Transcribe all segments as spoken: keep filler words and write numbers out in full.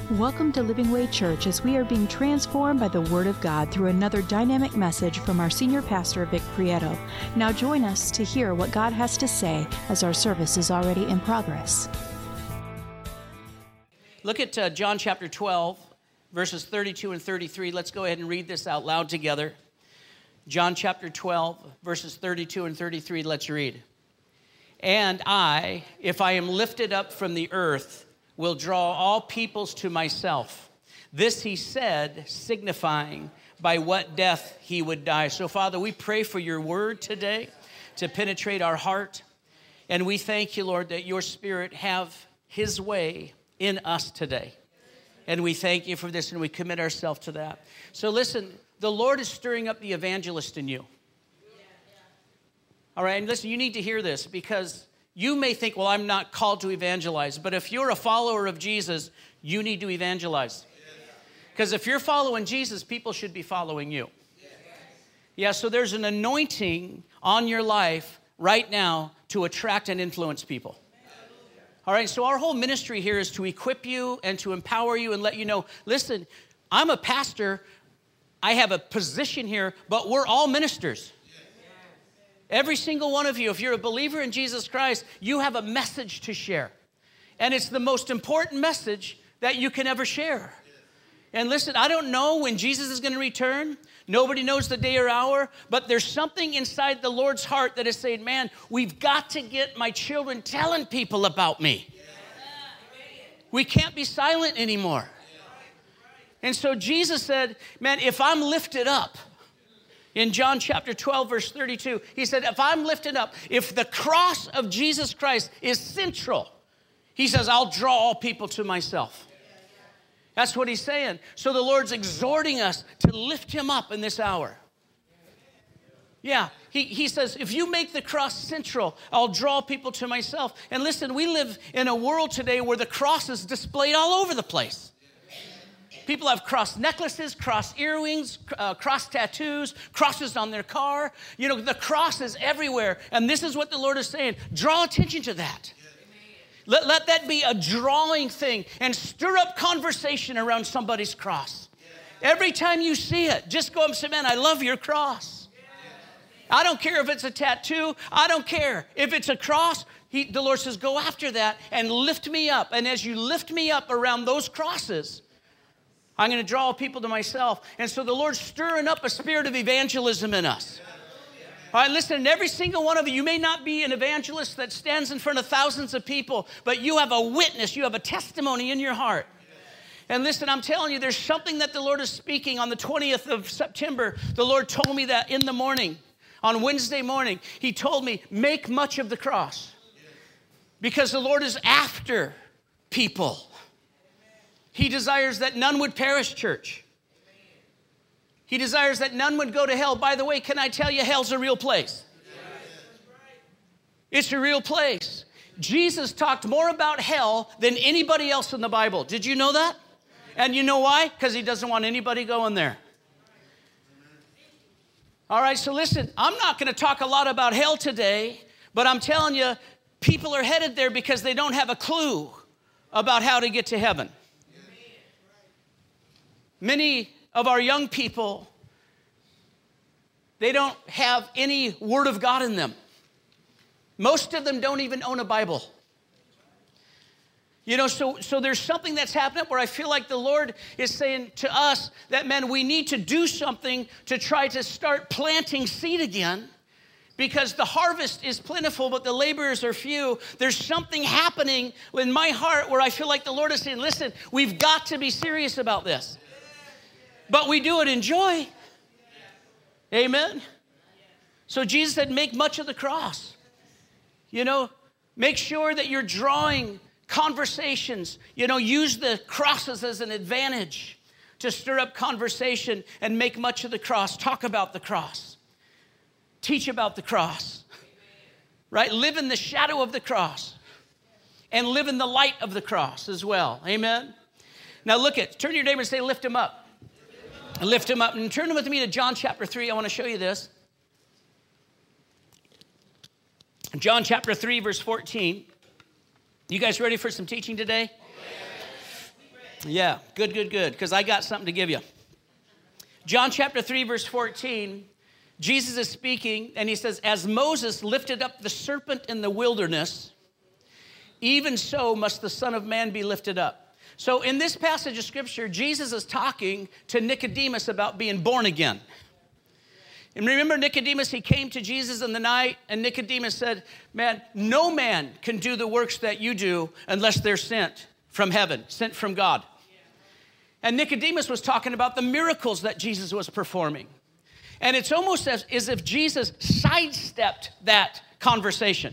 Welcome to Living Way Church as we are being transformed by the Word of God through another dynamic message from our senior pastor, Vic Prieto. Now join us to hear what God has to say as our service is already in progress. Look at uh, John chapter twelve, verses thirty-two and thirty-three. Let's go ahead and read this out loud together. John chapter twelve, verses thirty-two and thirty-three. Let's read. And I, if I am lifted up from the earth, will draw all peoples to myself. This he said, signifying by what death he would die. So, Father, we pray for your word today to penetrate our heart. And we thank you, Lord, that your Spirit have his way in us today. And we thank you for this, and we commit ourselves to that. So listen, the Lord is stirring up the evangelist in you. All right, and listen, you need to hear this because you may think, well, I'm not called to evangelize. But if you're a follower of Jesus, you need to evangelize. Because if you're following Jesus, people should be following you. Yeah, so there's an anointing on your life right now to attract and influence people. All right, so our whole ministry here is to equip you and to empower you and let you know, listen, I'm a pastor. I have a position here, but we're all ministers. Every single one of you, if you're a believer in Jesus Christ, you have a message to share. And it's the most important message that you can ever share. And listen, I don't know when Jesus is going to return. Nobody knows the day or hour. But there's something inside the Lord's heart that is saying, man, we've got to get my children telling people about me. We can't be silent anymore. And so Jesus said, man, if I'm lifted up, in John chapter twelve, verse thirty-two, he said, if I'm lifted up, if the cross of Jesus Christ is central, he says, I'll draw all people to myself. That's what he's saying. So the Lord's exhorting us to lift him up in this hour. Yeah, he, he says, if you make the cross central, I'll draw people to myself. And listen, we live in a world today where the cross is displayed all over the place. People have cross necklaces, cross earrings, uh, cross tattoos, crosses on their car. You know, the cross is everywhere. And this is what the Lord is saying. Draw attention to that. Let, let that be a drawing thing and stir up conversation around somebody's cross. Every time you see it, just go up and say, man, I love your cross. I don't care if it's a tattoo. I don't care. If it's a cross, he, the Lord says, go after that and lift me up. And as you lift me up around those crosses, I'm going to draw people to myself. And so the Lord's stirring up a spirit of evangelism in us. All right, listen, every single one of you, you may not be an evangelist that stands in front of thousands of people, but you have a witness, you have a testimony in your heart. And listen, I'm telling you, there's something that the Lord is speaking. On the twentieth of September, the Lord told me that in the morning, on Wednesday morning, he told me, make much of the cross. Because the Lord is after people. He desires that none would perish, church. He desires that none would go to hell. By the way, can I tell you, hell's a real place? It's a real place. Jesus talked more about hell than anybody else in the Bible. Did you know that? And you know why? Because he doesn't want anybody going there. All right, so listen, I'm not going to talk a lot about hell today, but I'm telling you, people are headed there because they don't have a clue about how to get to heaven. Many of our young people, they don't have any Word of God in them. Most of them don't even own a Bible. You know, so, so there's something that's happening where I feel like the Lord is saying to us that, man, we need to do something to try to start planting seed again because the harvest is plentiful, but the laborers are few. There's something happening in my heart where I feel like the Lord is saying, listen, we've got to be serious about this. But we do it in joy. Amen. So Jesus said, make much of the cross. You know, make sure that you're drawing conversations. You know, use the crosses as an advantage to stir up conversation and make much of the cross. Talk about the cross. Teach about the cross. Right? Live in the shadow of the cross. And live in the light of the cross as well. Amen. Now look at, turn to your neighbor and say, lift him up. Lift him up. And turn with me to John chapter three. I want to show you this. John chapter three, verse fourteen. You guys ready for some teaching today? Yeah, good, good, good, because I got something to give you. John chapter three, verse fourteen, Jesus is speaking, and he says, as Moses lifted up the serpent in the wilderness, even so must the Son of Man be lifted up. So in this passage of Scripture, Jesus is talking to Nicodemus about being born again. And remember Nicodemus, he came to Jesus in the night, and Nicodemus said, man, no man can do the works that you do unless they're sent from heaven, sent from God. And Nicodemus was talking about the miracles that Jesus was performing. And it's almost as, as if Jesus sidestepped that conversation.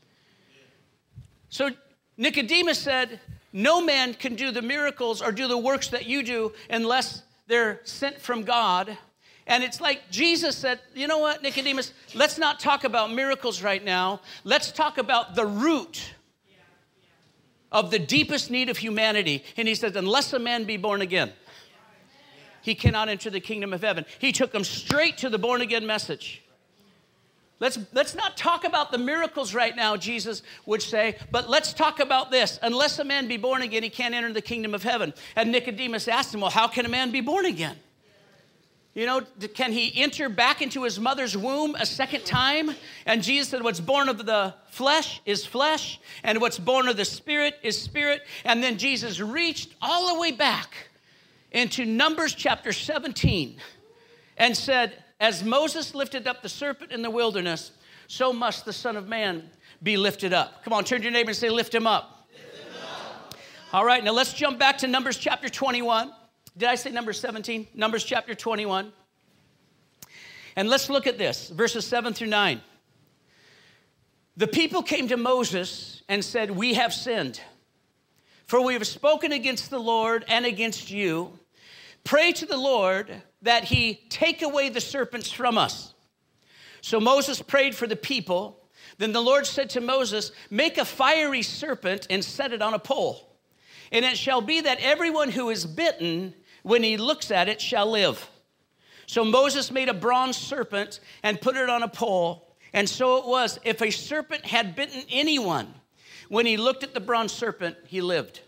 So Nicodemus said, no man can do the miracles or do the works that you do unless they're sent from God. And it's like Jesus said, you know what, Nicodemus, let's not talk about miracles right now. Let's talk about the root of the deepest need of humanity. And he said, unless a man be born again, he cannot enter the kingdom of heaven. He took them straight to the born again message. Let's, let's not talk about the miracles right now, Jesus would say, but let's talk about this. Unless a man be born again, he can't enter the kingdom of heaven. And Nicodemus asked him, well, how can a man be born again? You know, can he enter back into his mother's womb a second time? And Jesus said, what's born of the flesh is flesh, and what's born of the spirit is spirit. And then Jesus reached all the way back into Numbers chapter seventeen and said, as Moses lifted up the serpent in the wilderness, so must the Son of Man be lifted up. Come on, turn to your neighbor and say, lift him up. Lift him up. All right, now let's jump back to Numbers chapter twenty-one. Did I say Numbers seventeen? Numbers chapter twenty-one. And let's look at this, verses seven through nine. The people came to Moses and said, we have sinned, for we have spoken against the Lord and against you. Pray to the Lord that he take away the serpents from us. So Moses prayed for the people. Then the Lord said to Moses, make a fiery serpent and set it on a pole. And it shall be that everyone who is bitten, when he looks at it, shall live. So Moses made a bronze serpent and put it on a pole. And so it was, if a serpent had bitten anyone, when he looked at the bronze serpent, he lived.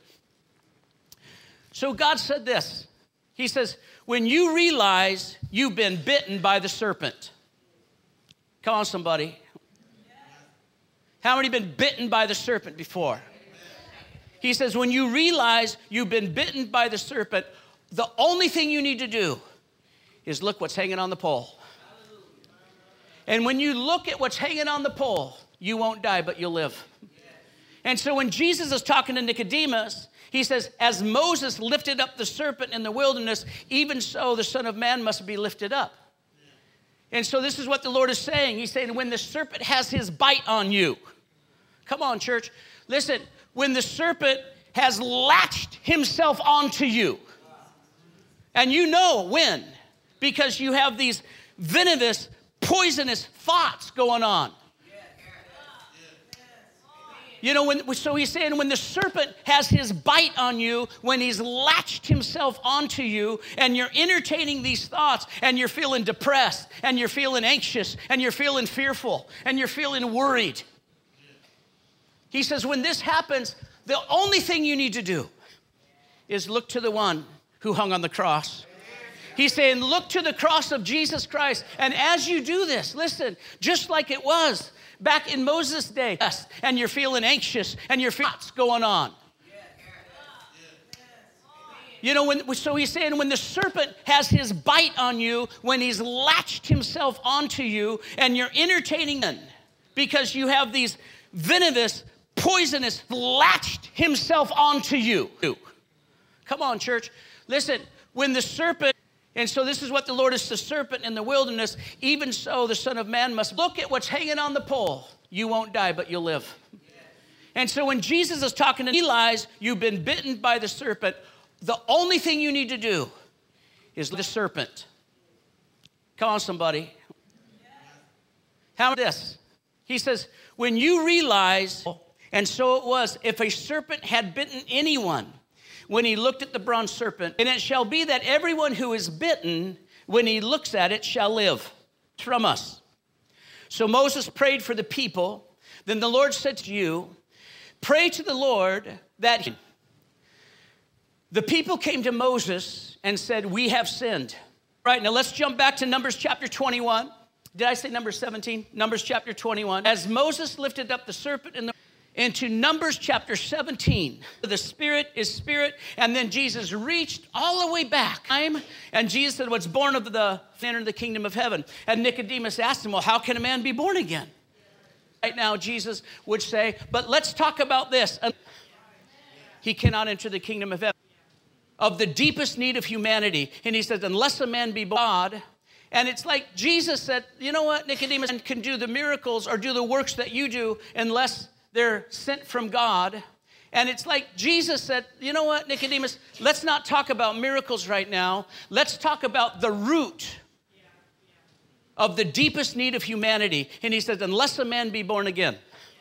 So God said this. He says, when you realize you've been bitten by the serpent. Come on, somebody. How many been bitten by the serpent before? He says, when you realize you've been bitten by the serpent, the only thing you need to do is look what's hanging on the pole. And when you look at what's hanging on the pole, you won't die, but you'll live. And so when Jesus is talking to Nicodemus, he says, as Moses lifted up the serpent in the wilderness, even so the Son of Man must be lifted up. And so this is what the Lord is saying. He's saying, when the serpent has his bite on you, come on, church, listen, when the serpent has latched himself onto you, and you know when, because you have these venomous, poisonous thoughts going on. You know, when, so he's saying when the serpent has his bite on you, when he's latched himself onto you, and you're entertaining these thoughts, and you're feeling depressed, and you're feeling anxious, and you're feeling fearful, and you're feeling worried. He says, when this happens, the only thing you need to do is look to the one who hung on the cross. He's saying, look to the cross of Jesus Christ. And as you do this, listen, just like it was back in Moses' day, and you're feeling anxious, and you're feeling what's going on. You know, when, so he's saying when the serpent has his bite on you, when he's latched himself onto you, and you're entertaining them because you have these venomous, poisonous, latched himself onto you. Come on, church. Listen, when the serpent, and so this is what the Lord is, the serpent in the wilderness, even so the Son of Man must look at what's hanging on the pole. You won't die, but you'll live. And so when Jesus is talking to Eli, you've been bitten by the serpent, the only thing you need to do is the serpent. Come on, somebody. How about this? He says, when you realize, and so it was, if a serpent had bitten anyone, when he looked at the bronze serpent, and it shall be that everyone who is bitten, when he looks at it, shall live from us. So Moses prayed for the people. Then the Lord said to you, pray to the Lord that he, The people came to Moses and said, we have sinned. Right, now let's jump back to Numbers chapter twenty-one. Did I say Numbers seventeen? Numbers chapter twenty-one. As Moses lifted up the serpent in the, into Numbers chapter seventeen. The Spirit is Spirit, and then Jesus reached all the way back. And Jesus said, what's born of the, enter the kingdom of heaven. And Nicodemus asked him, well, how can a man be born again? Right now, Jesus would say, but let's talk about this. He cannot enter the kingdom of heaven. Of the deepest need of humanity. And he says, unless a man be God. And it's like Jesus said, you know what, Nicodemus can do the miracles or do the works that you do unless they're sent from God. And it's like Jesus said, you know what, Nicodemus, let's not talk about miracles right now. Let's talk about the root of the deepest need of humanity. And he says, unless a man be born again,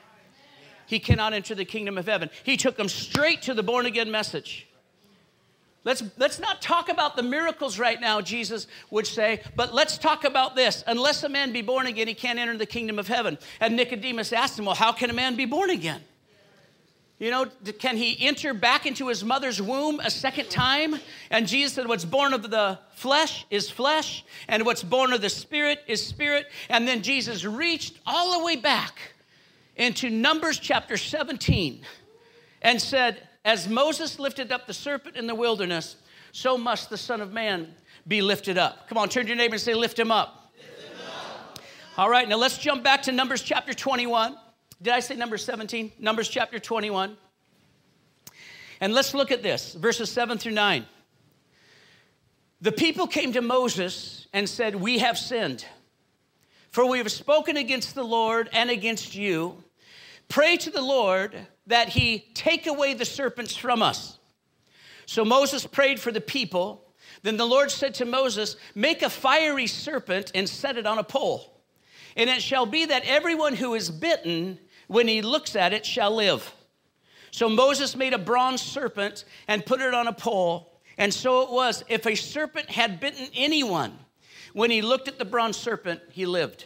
he cannot enter the kingdom of heaven. He took them straight to the born again message. Let's, let's not talk about the miracles right now, Jesus would say, but let's talk about this. Unless a man be born again, he can't enter the kingdom of heaven. And Nicodemus asked him, well, how can a man be born again? You know, can he enter back into his mother's womb a second time? And Jesus said, what's born of the flesh is flesh, and what's born of the Spirit is spirit. And then Jesus reached all the way back into Numbers chapter seventeen and said, as Moses lifted up the serpent in the wilderness, so must the Son of Man be lifted up. Come on, turn to your neighbor and say, lift him up. Lift him up. All right, now let's jump back to Numbers chapter twenty-one. Did I say Numbers seventeen? Numbers chapter twenty-one. And let's look at this, verses seven through nine. The people came to Moses and said, we have sinned, for we have spoken against the Lord and against you. Pray to the Lord that he take away the serpents from us. So Moses prayed for the people. Then the Lord said to Moses, make a fiery serpent and set it on a pole. And it shall be that everyone who is bitten, when he looks at it, shall live. So Moses made a bronze serpent and put it on a pole. And so it was, if a serpent had bitten anyone, when he looked at the bronze serpent, he lived.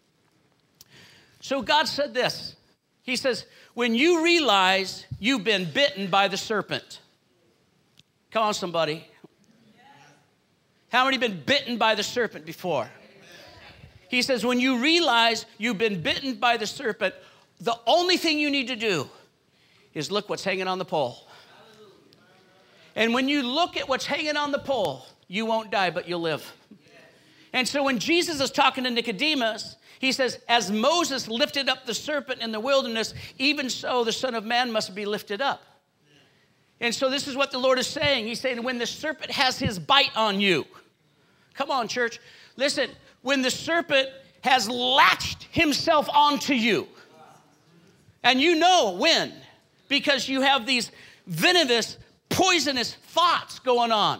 So God said this. He says, when you realize you've been bitten by the serpent. Come on, somebody. How many been bitten by the serpent before? He says, when you realize you've been bitten by the serpent, the only thing you need to do is look what's hanging on the pole. And when you look at what's hanging on the pole, you won't die, but you'll live. And so when Jesus is talking to Nicodemus, he says, as Moses lifted up the serpent in the wilderness, even so the Son of Man must be lifted up. And so this is what the Lord is saying. He's saying, when the serpent has his bite on you, come on, church, listen, when the serpent has latched himself onto you, and you know when, because you have these venomous, poisonous thoughts going on.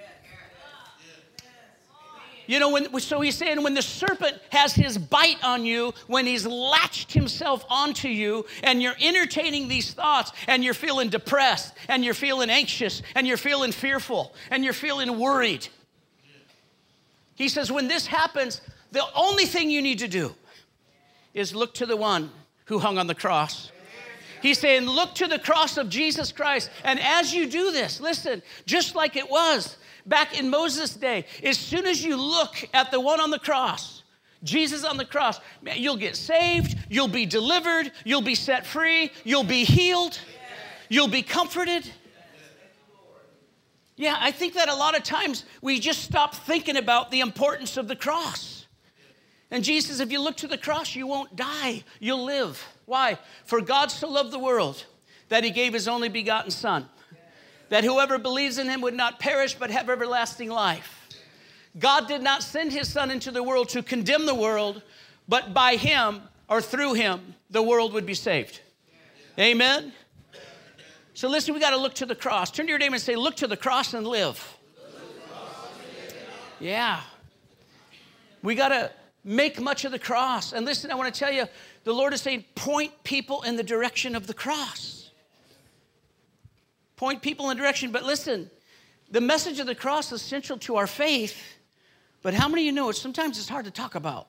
You know, when, so he's saying when the serpent has his bite on you, when he's latched himself onto you, and you're entertaining these thoughts, and you're feeling depressed, and you're feeling anxious, and you're feeling fearful, and you're feeling worried. He says, when this happens, the only thing you need to do is look to the one who hung on the cross. He's saying, look to the cross of Jesus Christ. And as you do this, listen, just like it was back in Moses' day, as soon as you look at the one on the cross, Jesus on the cross, man, you'll get saved, you'll be delivered, you'll be set free, you'll be healed, you'll be comforted. Yeah, I think that a lot of times we just stop thinking about the importance of the cross. And Jesus says, if you look to the cross, you won't die, you'll live. Why? For God so loved the world that he gave his only begotten Son, that whoever believes in him would not perish but have everlasting life. God did not send his Son into the world to condemn the world, but by him or through him, the world would be saved. Amen? So listen, we got to look to the cross. Turn to your neighbor and say, look to the cross and live. Yeah. We got to make much of the cross. And listen, I want to tell you, the Lord is saying, point people in the direction of the cross. Point people in the direction. But listen, the message of the cross is central to our faith. But how many of you know it? Sometimes it's hard to talk about.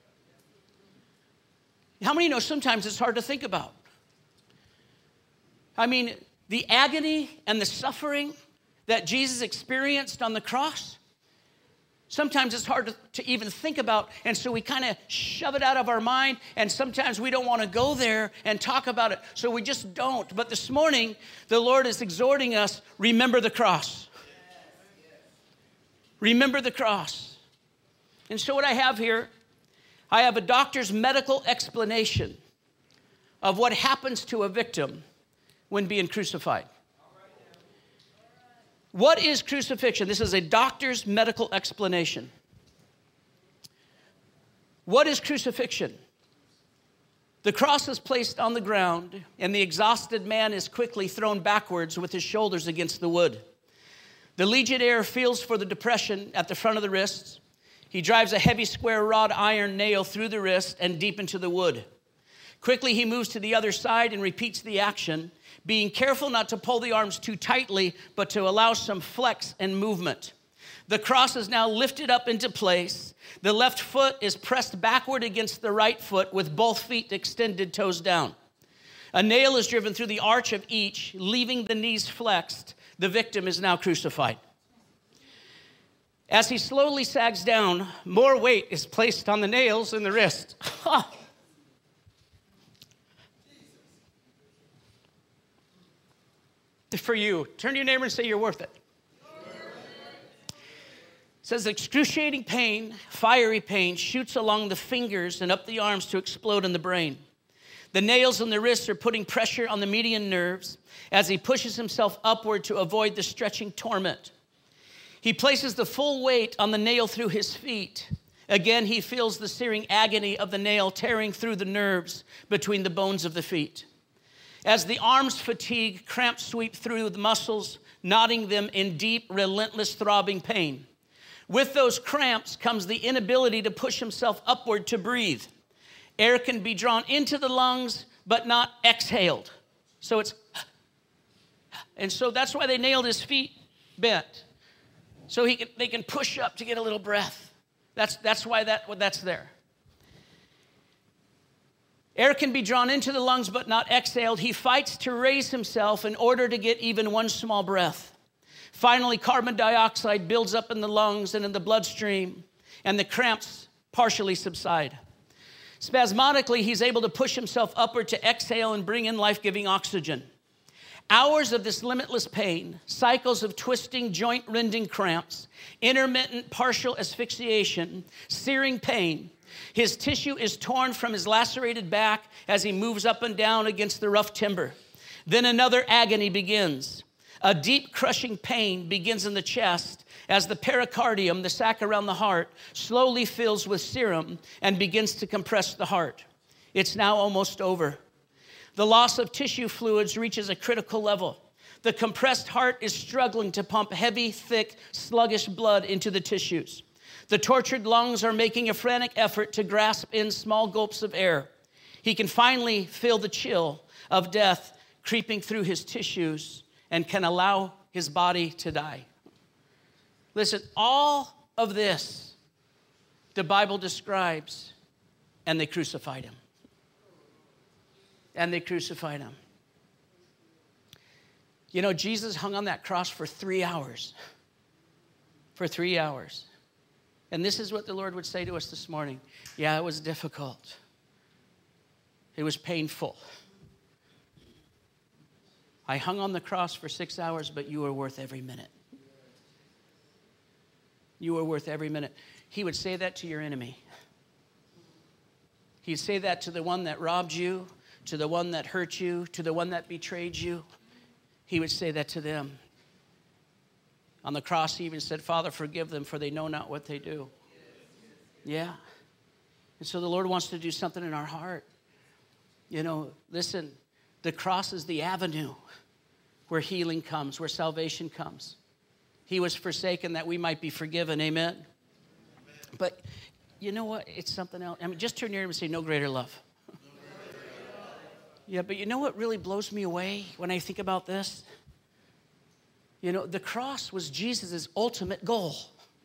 How many of you know sometimes it's hard to think about? I mean, the agony and the suffering that Jesus experienced on the cross, sometimes it's hard to, to even think about, and so we kind of shove it out of our mind, and sometimes we don't want to go there and talk about it, so we just don't. But this morning, the Lord is exhorting us, remember the cross. Remember the cross. And so what I have here, I have a doctor's medical explanation of what happens to a victim when being crucified. What is crucifixion? This is a doctor's medical explanation. What is crucifixion? The cross is placed on the ground, and the exhausted man is quickly thrown backwards with his shoulders against the wood. The legionnaire feels for the depression at the front of the wrists. He drives a heavy square wrought iron nail through the wrist and deep into the wood. Quickly, he moves to the other side and repeats the action, being careful not to pull the arms too tightly, but to allow some flex and movement. The cross is now lifted up into place. The left foot is pressed backward against the right foot with both feet extended, toes down. A nail is driven through the arch of each, leaving the knees flexed. The victim is now crucified. As he slowly sags down, more weight is placed on the nails in the wrist. For you, turn to your neighbor and say, you're worth it. It says excruciating pain, fiery pain, shoots along the fingers and up the arms to explode in the brain. The nails in the wrists are putting pressure on the median nerves as he pushes himself upward to avoid the stretching torment. He places the full weight on the nail through his feet. Again, he feels the searing agony of the nail tearing through the nerves between the bones of the feet. As the arms fatigue, cramps sweep through the muscles, knotting them in deep, relentless, throbbing pain. With those cramps comes the inability to push himself upward to breathe. Air can be drawn into the lungs, but not exhaled. So it's, and so that's why they nailed his feet bent. So he can, they can push up to get a little breath. That's, that's why that, that's there. Air can be drawn into the lungs, but not exhaled. He fights to raise himself in order to get even one small breath. Finally, carbon dioxide builds up in the lungs and in the bloodstream, and the cramps partially subside. Spasmodically, he's able to push himself upward to exhale and bring in life-giving oxygen. Hours of this limitless pain, cycles of twisting, joint-rending cramps, intermittent partial asphyxiation, searing pain. His tissue is torn from his lacerated back as he moves up and down against the rough timber. Then another agony begins. A deep crushing pain begins in the chest as the pericardium, the sac around the heart, slowly fills with serum and begins to compress the heart. It's now almost over. The loss of tissue fluids reaches a critical level. The compressed heart is struggling to pump heavy, thick, sluggish blood into the tissues. The tortured lungs are making a frantic effort to grasp in small gulps of air. He can finally feel the chill of death creeping through his tissues and can allow his body to die. Listen, all of this the Bible describes, and they crucified him. And they crucified him. You know, Jesus hung on that cross for three hours. For three hours. And this is what the Lord would say to us this morning. Yeah, it was difficult. It was painful. I hung on the cross for six hours, but you were worth every minute. You were worth every minute. He would say that to your enemy. He'd say that to the one that robbed you, to the one that hurt you, to the one that betrayed you. He would say that to them. On the cross, he even said, Father, forgive them, for they know not what they do. Yeah. And so the Lord wants to do something in our heart. You know, listen, the cross is the avenue where healing comes, where salvation comes. He was forsaken that we might be forgiven. Amen? Amen. But you know what? It's something else. I mean, just turn near him and say, no greater love. No greater love. Yeah, but you know what really blows me away when I think about this? You know, the cross was Jesus' ultimate goal.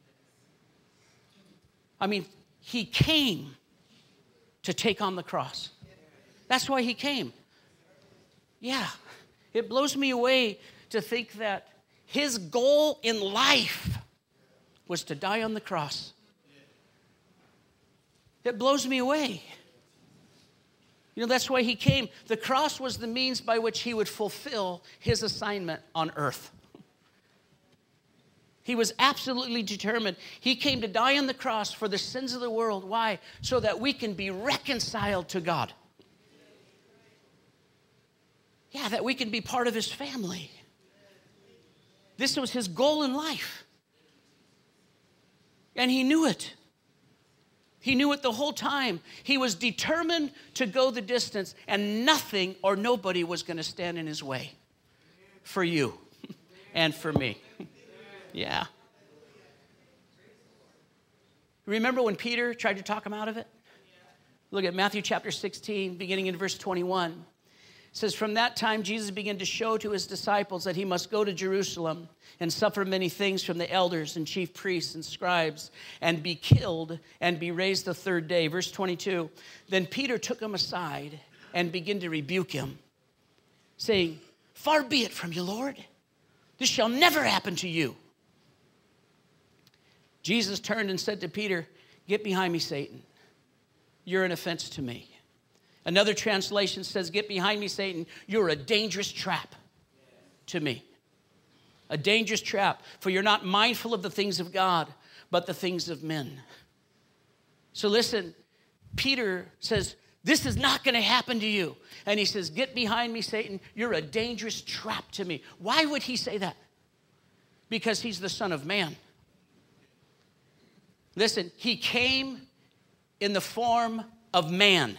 I mean, he came to take on the cross. That's why he came. Yeah, it blows me away to think that His goal in life was to die on the cross. It blows me away. You know, that's why he came. The cross was the means by which he would fulfill his assignment on earth. He was absolutely determined. He came to die on the cross for the sins of the world. Why? So that we can be reconciled to God. Yeah, that we can be part of his family. This was his goal in life. And he knew it. He knew it the whole time. He was determined to go the distance, and nothing or nobody was going to stand in his way for you and for me. Yeah. Remember when Peter tried to talk him out of it? Look at Matthew chapter sixteen, beginning in verse twenty-one. It says, from that time, Jesus began to show to his disciples that he must go to Jerusalem and suffer many things from the elders and chief priests and scribes and be killed and be raised the third day. Verse twenty-two, then Peter took him aside and began to rebuke him, saying, far be it from you, Lord. This shall never happen to you. Jesus turned and said to Peter, get behind me, Satan. You're an offense to me. Another translation says, get behind me, Satan. You're a dangerous trap to me. A dangerous trap, for you're not mindful of the things of God, but the things of men. So listen, Peter says, this is not going to happen to you. And he says, get behind me, Satan. You're a dangerous trap to me. Why would he say that? Because he's the Son of Man. Listen, he came in the form of man.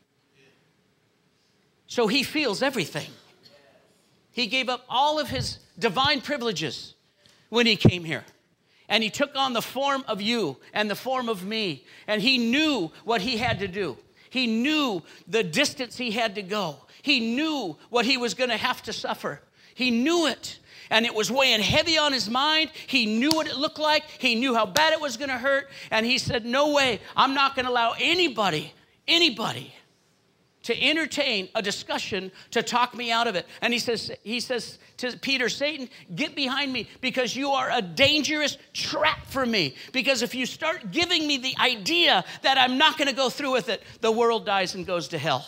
So he feels everything. He gave up all of his divine privileges when he came here. And he took on the form of you and the form of me. And he knew what he had to do. He knew the distance he had to go. He knew what he was going to have to suffer. He knew it. And it was weighing heavy on his mind. He knew what it looked like. He knew how bad it was going to hurt. And he said, no way. I'm not going to allow anybody, anybody to entertain a discussion to talk me out of it. And he says, he says to Peter, Satan, get behind me because you are a dangerous trap for me. Because if you start giving me the idea that I'm not going to go through with it, the world dies and goes to hell.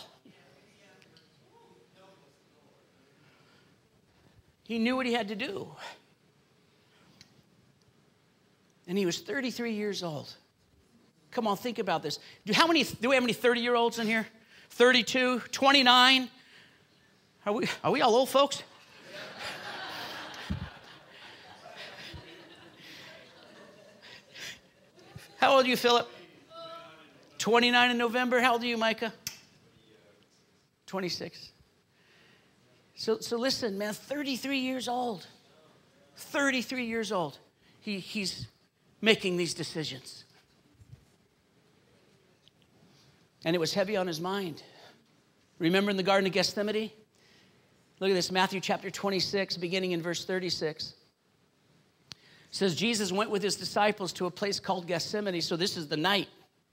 He knew what he had to do. And he was thirty-three years old. Come on, think about this. Do, how many, do we have any thirty-year-olds in here? thirty-two, twenty-nine. Are we, are we all old folks? How old are you, Philip? twenty-nine in November. How old are you, Micah? twenty-six. So, so listen, man, thirty-three years old. thirty-three years old. He, he's making these decisions. And it was heavy on his mind. Remember in the Garden of Gethsemane? Look at this, Matthew chapter twenty-six, beginning in verse thirty-six. It says, Jesus went with his disciples to a place called Gethsemane. So this is the night.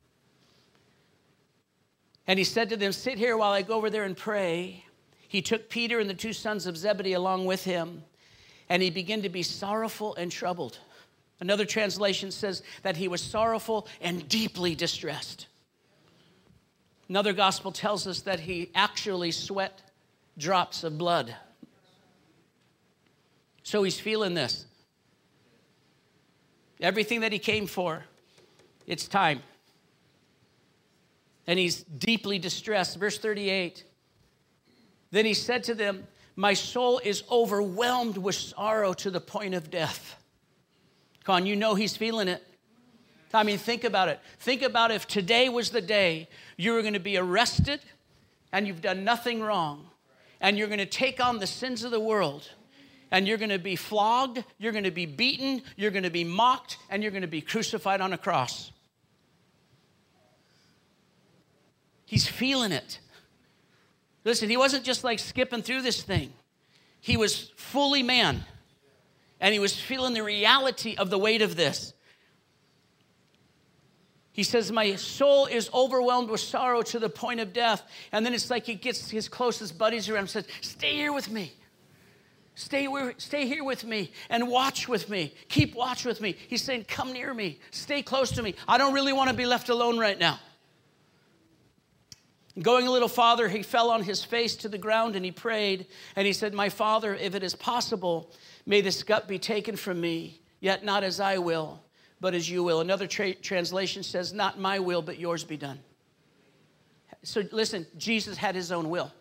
And he said to them, sit here while I go over there and pray. He took Peter and the two sons of Zebedee along with him. And he began to be sorrowful and troubled. Another translation says that he was sorrowful and deeply distressed. Another gospel tells us that he actually sweat drops of blood. So he's feeling this. Everything that he came for, it's time. And he's deeply distressed. Verse thirty-eight. Then he said to them, my soul is overwhelmed with sorrow to the point of death. Come on, you know he's feeling it. I mean, think about it. Think about if today was the day you were going to be arrested and you've done nothing wrong and you're going to take on the sins of the world and you're going to be flogged, you're going to be beaten, you're going to be mocked, and you're going to be crucified on a cross. He's feeling it. Listen, he wasn't just like skipping through this thing. He was fully man, and he was feeling the reality of the weight of this. He says, my soul is overwhelmed with sorrow to the point of death. And then it's like he gets his closest buddies around and says, stay here with me. Stay, where, stay here with me and watch with me. Keep watch with me. He's saying, come near me. Stay close to me. I don't really want to be left alone right now. Going a little farther, he fell on his face to the ground and he prayed. And he said, my Father, if it is possible, may this cup be taken from me, yet not as I will, but as you will. Another tra- translation says, not my will, but yours be done. So listen, Jesus had his own will.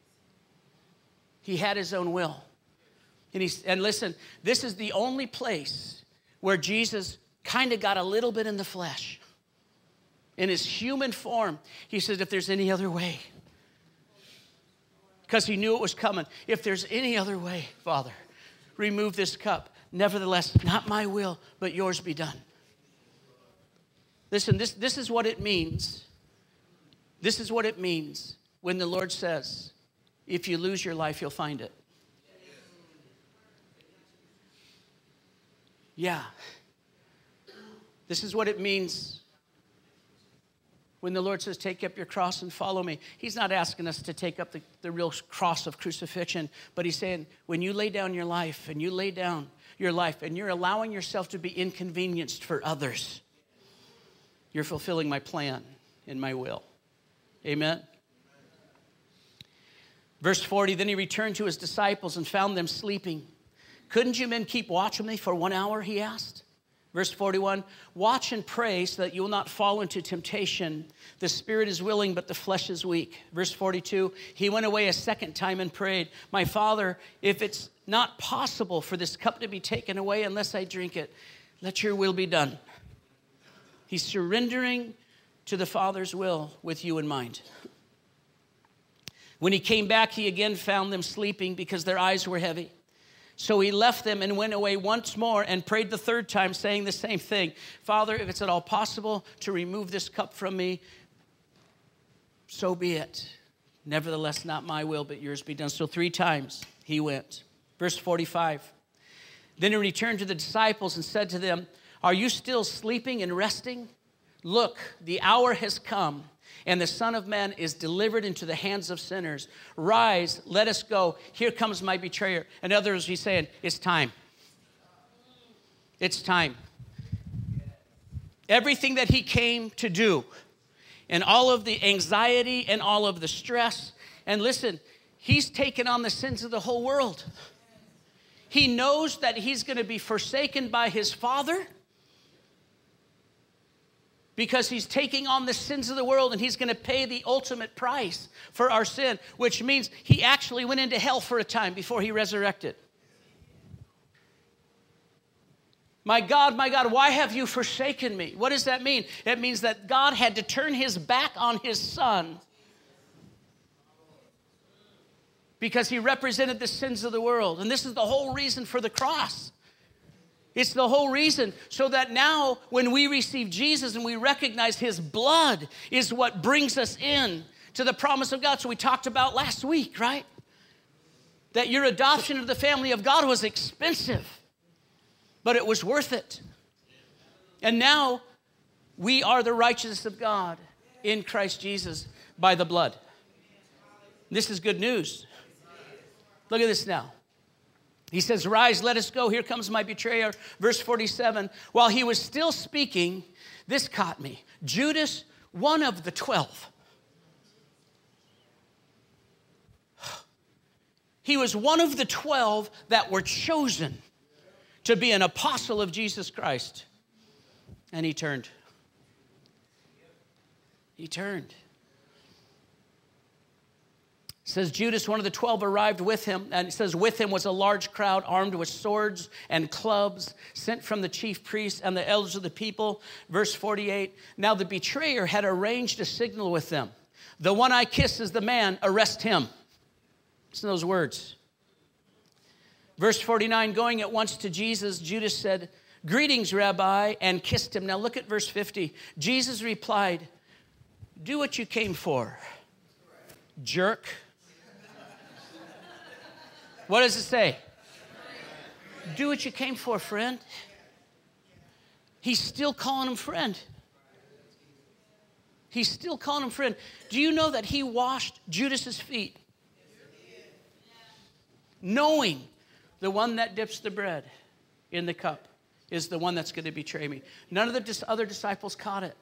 He had his own will. And, he's, and listen, this is the only place where Jesus kind of got a little bit in the flesh. In his human form, he said, if there's any other way, because he knew it was coming. If there's any other way, Father, remove this cup. Nevertheless, not my will, but yours be done. Listen, this, this is what it means. This is what it means when the Lord says, if you lose your life, you'll find it. Yeah. This is what it means when the Lord says, take up your cross and follow me. He's not asking us to take up the, the real cross of crucifixion, but he's saying, when you lay down your life and you lay down your life and you're allowing yourself to be inconvenienced for others, you're fulfilling my plan and my will. Amen. Verse forty, then he returned to his disciples and found them sleeping. Couldn't you men keep watch with me for one hour, he asked. Verse forty-one, watch and pray so that you will not fall into temptation. The spirit is willing, but the flesh is weak. Verse forty-two, he went away a second time and prayed, my Father, if it's not possible for this cup to be taken away unless I drink it, let your will be done. He's surrendering to the Father's will with you in mind. When he came back, he again found them sleeping because their eyes were heavy. So he left them and went away once more and prayed the third time, saying the same thing. Father, if it's at all possible to remove this cup from me, so be it. Nevertheless, not my will, but yours be done. So three times he went. Verse forty-five. Then he returned to the disciples and said to them, are you still sleeping and resting? Look, the hour has come, and the Son of Man is delivered into the hands of sinners. Rise, let us go. Here comes my betrayer. In other words, he's saying, it's time. It's time. Everything that he came to do, and all of the anxiety and all of the stress. And listen, he's taken on the sins of the whole world. He knows that he's going to be forsaken by his Father, because he's taking on the sins of the world and he's going to pay the ultimate price for our sin, which means he actually went into hell for a time before he resurrected. My God, my God, why have you forsaken me? What does that mean? It means that God had to turn his back on his Son because he represented the sins of the world. And this is the whole reason for the cross. It's the whole reason, so that now when we receive Jesus and we recognize his blood is what brings us in to the promise of God. So we talked about last week, right? That your adoption into the family of God was expensive, but it was worth it. And now we are the righteousness of God in Christ Jesus by the blood. This is good news. Look at this now. He says, rise, let us go. Here comes my betrayer. Verse forty-seven, while he was still speaking, this caught me. Judas, one of the twelve. He was one of the twelve that were chosen to be an apostle of Jesus Christ. And he turned. He turned. It says Judas, one of the twelve, arrived with him, and it says with him was a large crowd armed with swords and clubs, sent from the chief priests and the elders of the people. Verse forty-eight, now the betrayer had arranged a signal with them. The one I kiss is the man, arrest him. Listen to those words. Verse forty-nine, going at once to Jesus, Judas said, greetings, Rabbi, and kissed him. Now look at verse fifty. Jesus replied, do what you came for, jerk. What does it say? Do what you came for, friend. He's still calling him friend. He's still calling him friend. Do you know that he washed Judas's feet? Knowing the one that dips the bread in the cup is the one that's going to betray me. None of the dis- other disciples caught it.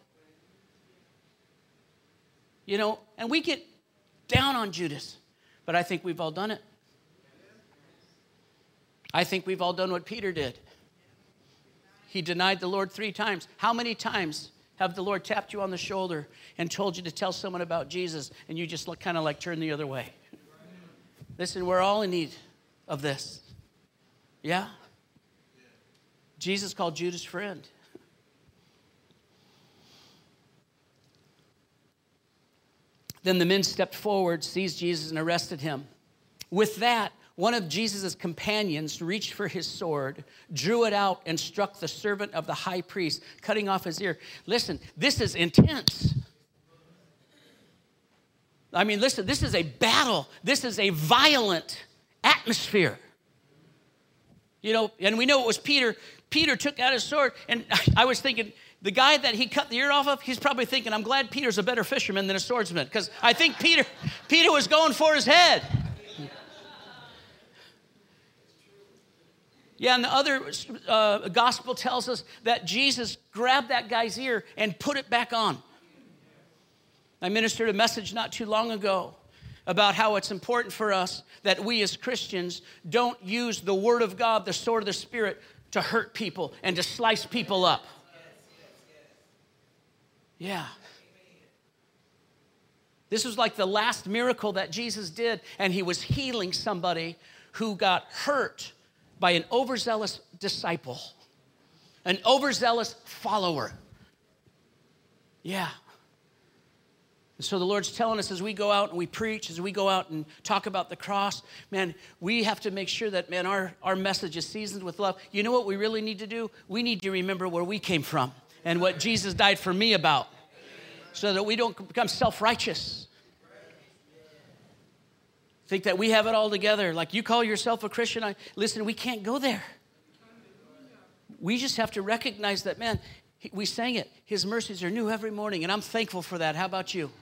You know, and we get down on Judas, but I think we've all done it. I think we've all done what Peter did. He denied the Lord three times. How many times have the Lord tapped you on the shoulder and told you to tell someone about Jesus, and you just kind of like turn the other way? Listen, we're all in need of this. Yeah? Jesus called Judas friend. Then the men stepped forward, seized Jesus, and arrested him. With that, one of Jesus' companions reached for his sword, drew it out, and struck the servant of the high priest, cutting off his ear. Listen, this is intense. I mean, listen, this is a battle. This is a violent atmosphere. You know, and we know it was Peter. Peter took out his sword, and I was thinking, the guy that he cut the ear off of, he's probably thinking, I'm glad Peter's a better fisherman than a swordsman, because I think Peter, Peter was going for his head. Yeah, and the other uh, gospel tells us that Jesus grabbed that guy's ear and put it back on. I ministered a message not too long ago about how it's important for us that we as Christians don't use the Word of God, the sword of the Spirit, to hurt people and to slice people up. Yeah. This was like the last miracle that Jesus did, and he was healing somebody who got hurt by an overzealous disciple, an overzealous follower. Yeah. And so the Lord's telling us as we go out and we preach, as we go out and talk about the cross, man, we have to make sure that, man, our, our message is seasoned with love. You know what we really need to do? We need to remember where we came from and what Jesus died for me about, so that we don't become self-righteous. Think that we have it all together. Like, you call yourself a Christian. I, listen, we can't go there. We just have to recognize that, man, we sang it. His mercies are new every morning, and I'm thankful for that. How about you?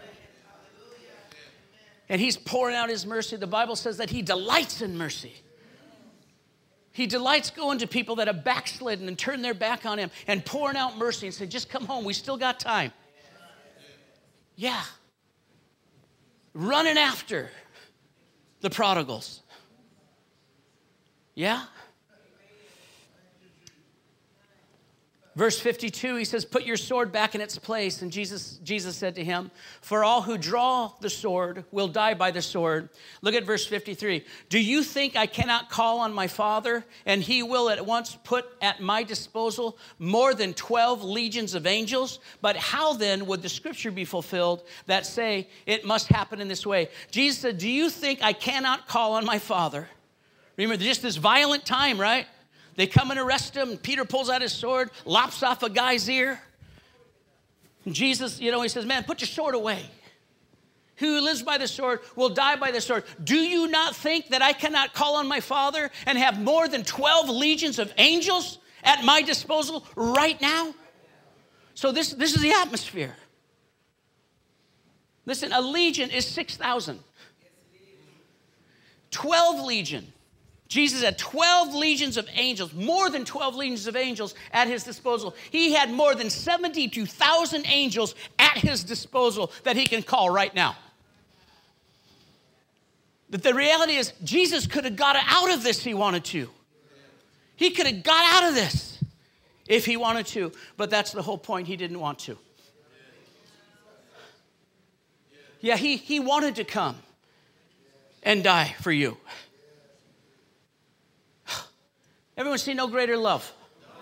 And he's pouring out his mercy. The Bible says that he delights in mercy. He delights going to people that have backslidden and turned their back on him and pouring out mercy and saying, just come home. We still got time. Yeah. Running after the prodigals. Yeah. Verse fifty-two, he says, put your sword back in its place. And Jesus, Jesus said to him, for all who draw the sword will die by the sword. Look at verse fifty-three. Do you think I cannot call on my Father, and he will at once put at my disposal more than twelve legions of angels? But how then would the scripture be fulfilled that say it must happen in this way? Jesus said, do you think I cannot call on my Father? Remember, just this violent time, right? They come and arrest him. Peter pulls out his sword, lops off a guy's ear. And Jesus, you know, he says, man, put your sword away. Who lives by the sword will die by the sword. Do you not think that I cannot call on my Father and have more than twelve legions of angels at my disposal right now? So this, this is the atmosphere. Listen, a legion is six thousand. twelve legion. Jesus had twelve legions of angels, more than twelve legions of angels at his disposal. He had more than seventy-two thousand angels at his disposal that he can call right now. But the reality is, Jesus could have got out of this if he wanted to. He could have got out of this if he wanted to, but that's the whole point. He didn't want to. Yeah, he, he wanted to come and die for you. Everyone see no greater love.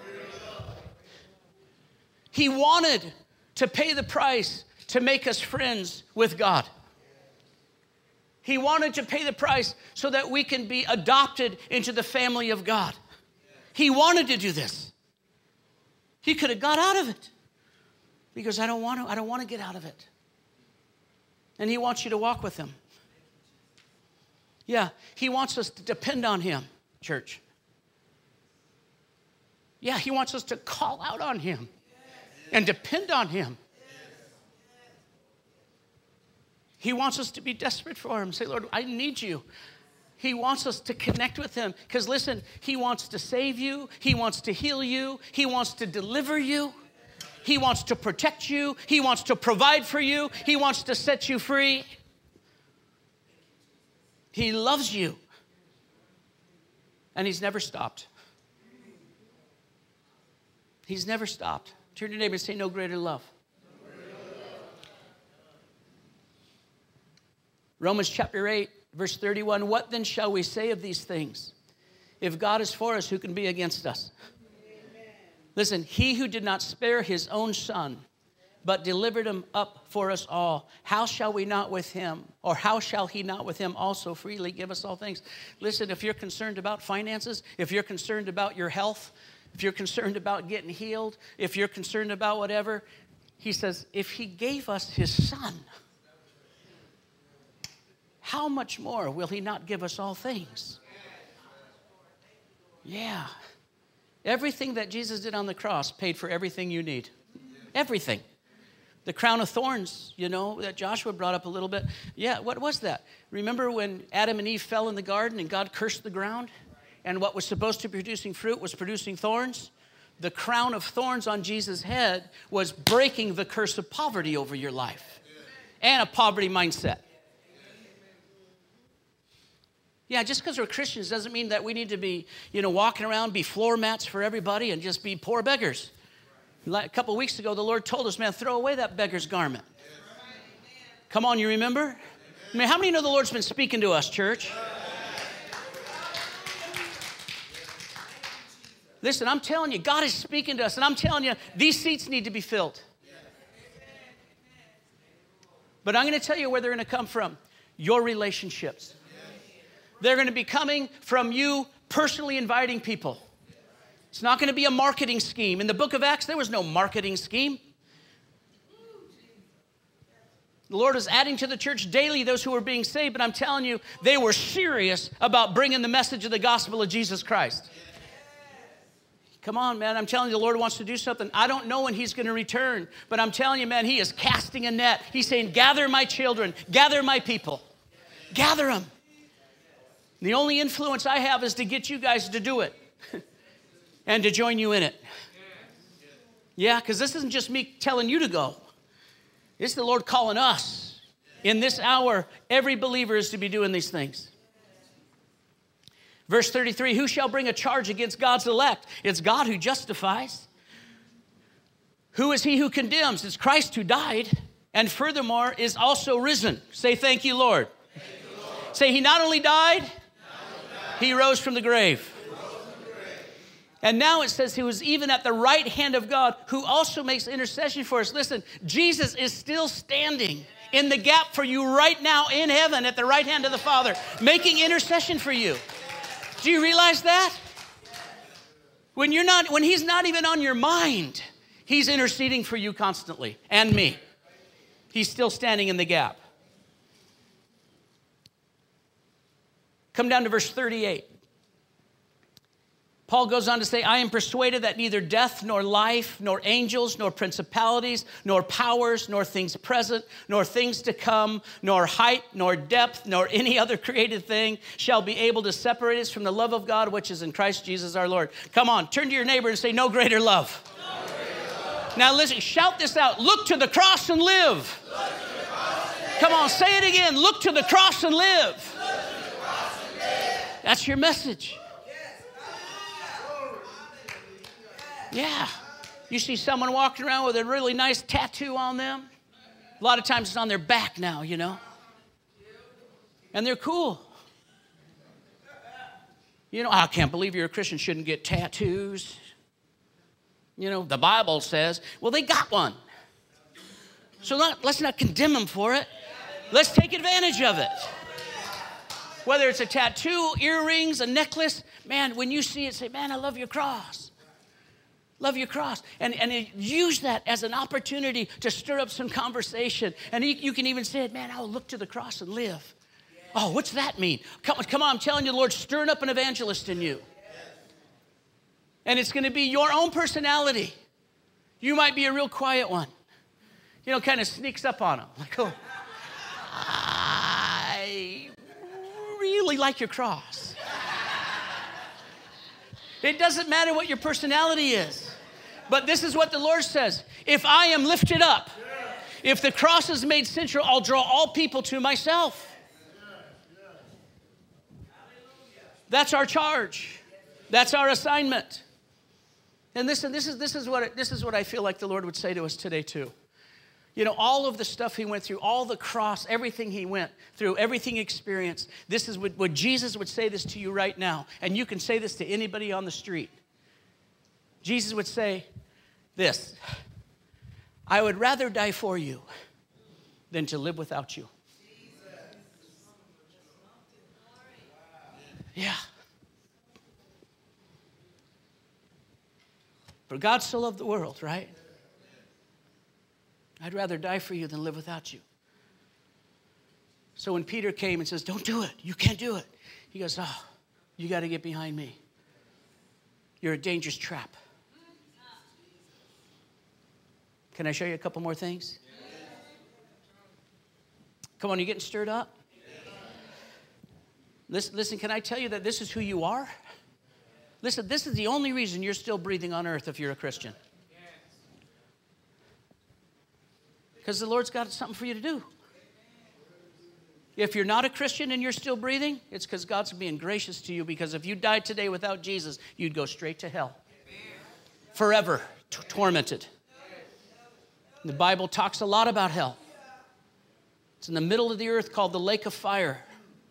He wanted to pay the price to make us friends with God. He wanted to pay the price so that we can be adopted into the family of God. He wanted to do this. He could have got out of it because I don't want to, I don't want to get out of it. And he wants you to walk with him. Yeah, he wants us to depend on him, church. Yeah, he wants us to call out on him and depend on him. He wants us to be desperate for him. Say, Lord, I need you. He wants us to connect with him. Because listen, he wants to save you. He wants to heal you. He wants to deliver you. He wants to protect you. He wants to provide for you. He wants to set you free. He loves you. And he's never stopped. He's never stopped. Turn to your neighbor and say, no greater love. Romans chapter eight, verse thirty-one, what then shall we say of these things? If God is for us, who can be against us? Amen. Listen, he who did not spare his own son, but delivered him up for us all, how shall we not with him, or how shall he not with him also freely give us all things? Listen, if you're concerned about finances, if you're concerned about your health, if you're concerned about getting healed, if you're concerned about whatever, he says, if he gave us his son, how much more will he not give us all things? Yeah. Everything that Jesus did on the cross paid for everything you need. Everything. The crown of thorns, you know, that Joshua brought up a little bit. Yeah, what was that? Remember when Adam and Eve fell in the garden and God cursed the ground? And what was supposed to be producing fruit was producing thorns? The crown of thorns on Jesus' head was breaking the curse of poverty over your life and a poverty mindset. Yeah, just because we're Christians doesn't mean that we need to be, you know, walking around, be floor mats for everybody and just be poor beggars. A couple of weeks ago, the Lord told us, man, throw away that beggar's garment. Come on, you remember? I mean, how many know the Lord's been speaking to us, church? Listen, I'm telling you, God is speaking to us, and I'm telling you, these seats need to be filled. But I'm going to tell you where they're going to come from. Your relationships. They're going to be coming from you personally inviting people. It's not going to be a marketing scheme. In the book of Acts, there was no marketing scheme. The Lord is adding to the church daily those who are being saved, but I'm telling you, they were serious about bringing the message of the gospel of Jesus Christ. Come on, man. I'm telling you, the Lord wants to do something. I don't know when he's going to return, but I'm telling you, man, he is casting a net. He's saying, gather my children, gather my people, gather them. The only influence I have is to get you guys to do it and to join you in it. Yeah, because this isn't just me telling you to go. It's the Lord calling us. In this hour, every believer is to be doing these things. Verse thirty-three, who shall bring a charge against God's elect? It's God who justifies. Who is he who condemns? It's Christ who died and furthermore is also risen. Say, thank you, Lord. Thank you, Lord. Say, he not only died, he rose from the grave. And now it says he was even at the right hand of God, who also makes intercession for us. Listen, Jesus is still standing in the gap for you right now in heaven at the right hand of the Father, making intercession for you. Do you realize that? When you're not, when he's not even on your mind, he's interceding for you constantly, and me. He's still standing in the gap. Come down to verse thirty-eight. Paul goes on to say, I am persuaded that neither death, nor life, nor angels, nor principalities, nor powers, nor things present, nor things to come, nor height, nor depth, nor any other created thing shall be able to separate us from the love of God, which is in Christ Jesus our Lord. Come on, turn to your neighbor and say, no greater love. No greater love. Now listen, shout this out. Look to the cross and live. Look to the cross and live. Come on, say it again. Look to the cross and live. Look to the cross and live. That's your message. Yeah. You see someone walking around with a really nice tattoo on them. A lot of times it's on their back now, you know. And they're cool. You know, I can't believe you're a Christian, shouldn't get tattoos. You know, the Bible says, well, they got one. So not, let's not condemn them for it. Let's take advantage of it. Whether it's a tattoo, earrings, a necklace, man, when you see it, say, man, I love your cross. Love your cross. And, and use that as an opportunity to stir up some conversation. And you, you can even say it, man, I'll look to the cross and live. Yes. Oh, what's that mean? Come, come on, I'm telling you, the Lord's stirring up an evangelist in you. Yes. And it's going to be your own personality. You might be a real quiet one. You know, kind of sneaks up on them. Like, oh, I really like your cross. It doesn't matter what your personality is. But this is what the Lord says. If I am lifted up, if the cross is made central, I'll draw all people to myself. That's our charge. That's our assignment. And listen, this is, this is what it, this is what I feel like the Lord would say to us today too. You know, all of the stuff he went through, all the cross, everything he went through, everything he experienced, this is what, what Jesus would say this to you right now. And you can say this to anybody on the street. Jesus would say this: I would rather die for you than to live without you. Yeah. For God so loved the world, right? I'd rather die for you than live without you. So when Peter came and says, don't do it, you can't do it, he goes, oh, you got to get behind me. You're a dangerous trap. Can I show you a couple more things? Come on, you getting stirred up? Listen, listen, can I tell you that this is who you are? Listen, this is the only reason you're still breathing on earth if you're a Christian. Because the Lord's got something for you to do. If you're not a Christian and you're still breathing, it's because God's being gracious to you, because if you died today without Jesus, you'd go straight to hell. Forever t- tormented. The Bible talks a lot about hell. It's in the middle of the earth called the lake of fire.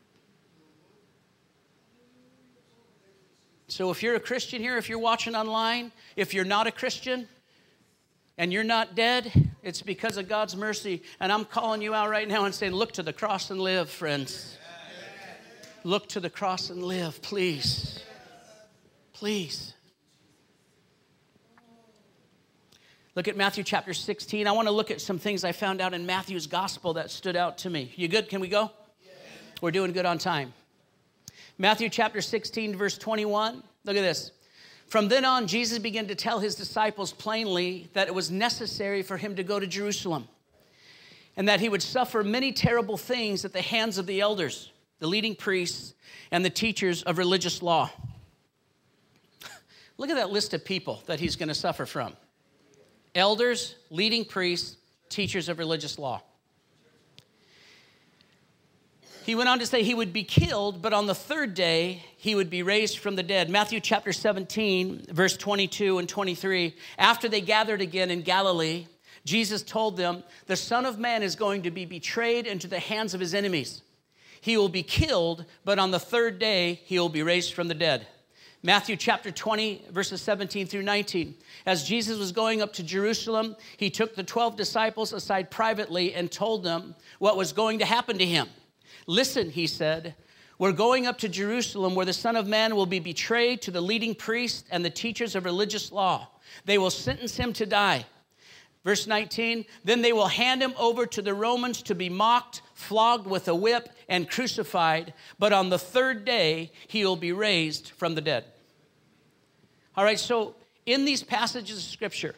So if you're a Christian here, if you're watching online, if you're not a Christian and you're not dead, it's because of God's mercy. And I'm calling you out right now and saying, look to the cross and live, friends. Look to the cross and live, please. Please. Look at Matthew chapter sixteen. I want to look at some things I found out in Matthew's gospel that stood out to me. You good? Can we go? We're doing good on time. Matthew chapter sixteen, verse twenty-one. Look at this. From then on, Jesus began to tell his disciples plainly that it was necessary for him to go to Jerusalem, and that he would suffer many terrible things at the hands of the elders, the leading priests, and the teachers of religious law. Look at that list of people that he's going to suffer from. Elders, leading priests, teachers of religious law. He went on to say he would be killed, but on the third day, he would be raised from the dead. Matthew chapter seventeen, verse twenty-two and twenty-three. After they gathered again in Galilee, Jesus told them, the Son of Man is going to be betrayed into the hands of his enemies. He will be killed, but on the third day, he will be raised from the dead. Matthew chapter twenty, verses seventeen through nineteen. As Jesus was going up to Jerusalem, he took the twelve disciples aside privately and told them what was going to happen to him. Listen, he said, we're going up to Jerusalem where the Son of Man will be betrayed to the leading priests and the teachers of religious law. They will sentence him to die. Verse nineteen, then they will hand him over to the Romans to be mocked, flogged with a whip, and crucified. But on the third day, he will be raised from the dead. All right, so in these passages of Scripture,